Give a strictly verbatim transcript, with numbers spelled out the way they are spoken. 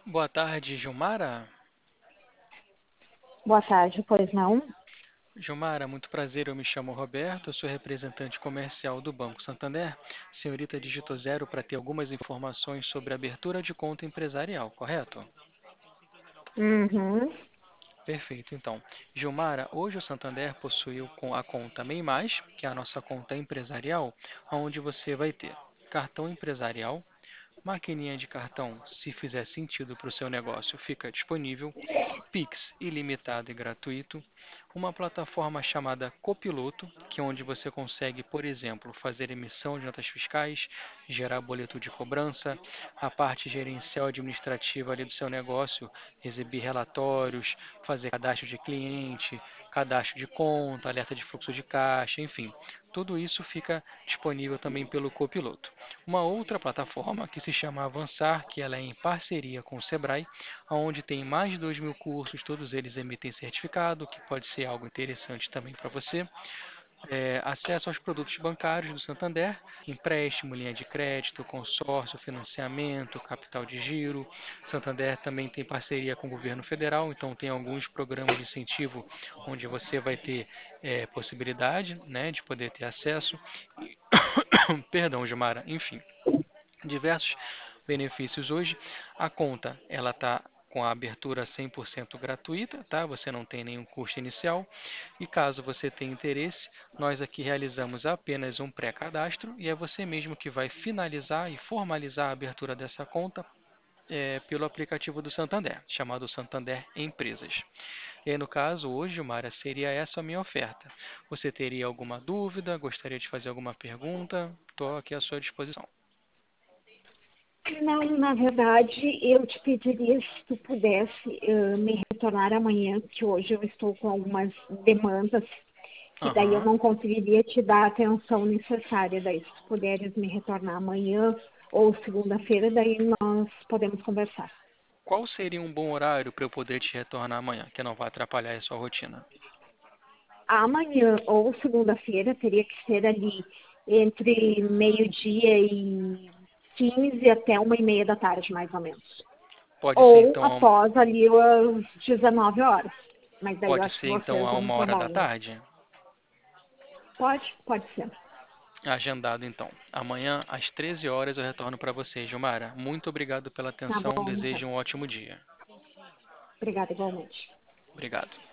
Boa tarde, Gilmara. Boa tarde, pois não? Gilmara, muito prazer. Eu me chamo Roberto, eu sou representante comercial do Banco Santander. Senhorita digitou zero para ter algumas informações sobre abertura de conta empresarial, correto? Uhum. Perfeito, então. Gilmara, hoje o Santander possui o con- a conta MEI Mais, que é a nossa conta empresarial, onde você vai ter cartão empresarial, maquininha de cartão, se fizer sentido para o seu negócio, fica disponível. Pix ilimitado e gratuito, uma plataforma chamada Copiloto, que é onde você consegue, por exemplo, fazer emissão de notas fiscais, gerar boleto de cobrança, a parte gerencial administrativa ali do seu negócio, exibir relatórios, fazer cadastro de cliente, cadastro de conta, alerta de fluxo de caixa, enfim. Tudo isso fica disponível também pelo Copiloto. Uma outra plataforma que se chama Avançar, que ela é em parceria com o Sebrae, onde tem mais de dois mil cursos, todos eles emitem certificado, que pode ser algo interessante também para você. É, acesso aos produtos bancários do Santander, empréstimo, linha de crédito, consórcio, financiamento, capital de giro. Santander também tem parceria com o governo federal, então tem alguns programas de incentivo onde você vai ter é, possibilidade, né, de poder ter acesso. E, perdão, Gilmara, enfim, diversos benefícios hoje. A conta ela está com a abertura cem por cento gratuita, tá? Você não tem nenhum custo inicial. E caso você tenha interesse, nós aqui realizamos apenas um pré-cadastro e é você mesmo que vai finalizar e formalizar a abertura dessa conta é, pelo aplicativo do Santander, chamado Santander Empresas. E aí, no caso, hoje, Mara, seria essa a minha oferta. Você teria alguma dúvida? Gostaria de fazer alguma pergunta? Estou aqui à sua disposição. Não, na verdade, eu te pediria se tu pudesse eh, me retornar amanhã, que hoje eu estou com algumas demandas, que daí eu Aham. não conseguiria te dar a atenção necessária. Daí, se tu puderes me retornar amanhã ou segunda-feira, daí nós podemos conversar. Qual seria um bom horário para eu poder te retornar amanhã, que não vai atrapalhar a sua rotina? Amanhã ou segunda-feira teria que ser ali entre meio-dia e quinze até uma e meia da tarde, mais ou menos. Pode ser Ou então, após ali as dezenove horas. Mas daí eu pode acho que ser então vocês a vão uma hora da trabalhar. tarde? Pode? Pode ser. Agendado então. Amanhã às treze horas eu retorno para você, Gilmara. Muito obrigado pela Tá atenção. bom, então. Desejo um ótimo dia. Obrigada igualmente. Obrigado.